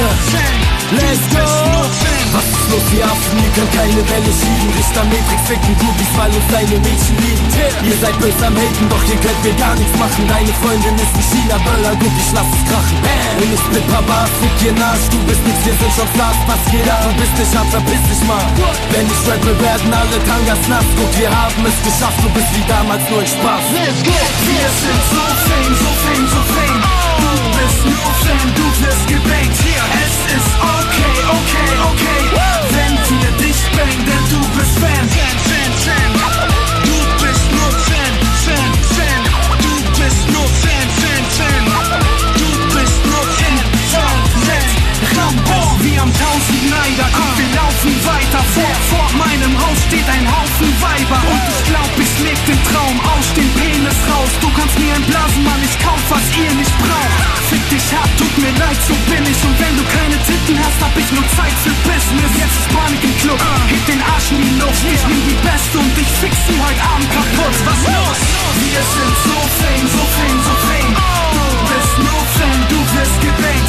Let's go! Was ist los, die Affen? Ihr könnt keine Welle schieben. Richter Matrix ficken Groupies, weil uns deine Mädchen lieben. Ihr seid böse am Haten, doch ihr könnt mir gar nichts machen. Deine Freundin ist ein China-Böller, guck, ich lass es krachen. Und ich bin Papa, fick ihr Arsch. Du bist nix, wir sind schon Stars, was geht ab? Du bist nicht hart, verpiss dich mal. Wenn ich rappe, werden alle Tangas nass. Guck, wir haben es geschafft, du bist wie damals nur ein Spaß. Let's go! Wir sind so fame, so fame, so fame. Du bist nur Fan, du wirst gebankt. Es ist okay, okay, okay, wenn wir dich bangen, denn du bist Fan. Du bist nur Fan, Fan, Fan. Du bist nur Fan, Fan, Fan. Du bist nur Fan, Fan, Fan. Rambo, wir haben 1000 Neider, komm, wir laufen weiter. Vor meinem Haus steht ein Haufen Weiber. Und ich glaub, ich leg den Traum aus dem Penis raus. Du kannst mir einblasen, Mann, ich kauf, was ihr nicht braucht. Fick dich hart, tut mir leid, so bin ich. Und wenn du keine Titten hast, hab ich nur Zeit für Business. Jetzt ist Panik im Club, heb den Arsch in die Luft. Ich bin die Beste und ich fix sie heute Abend kaputt. Was los? Wir sind so fame, so fame, so fame. Du bist nur Fan, du wirst gebankt.